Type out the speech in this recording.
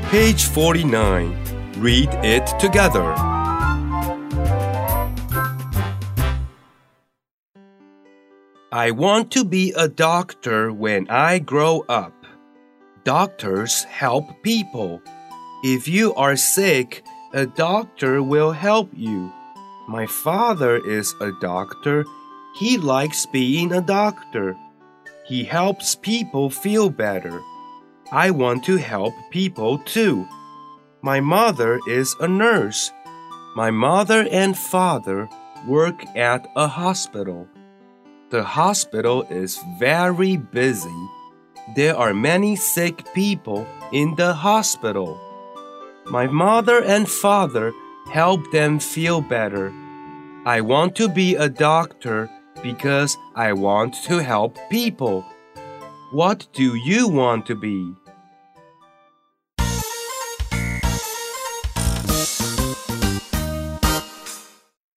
Page 49. Read it together. I want to be a doctor when I grow up. Doctors help people. If you are sick, a doctor will help you. My father is a doctor. He likes being a doctor. He helps people feel better. I want to help people too. My mother is a nurse. My mother and father work at a hospital. The hospital is very busy. There are many sick people in the hospital. My mother and father help them feel better. I want to be a doctor because I want to help people. What do you want to be?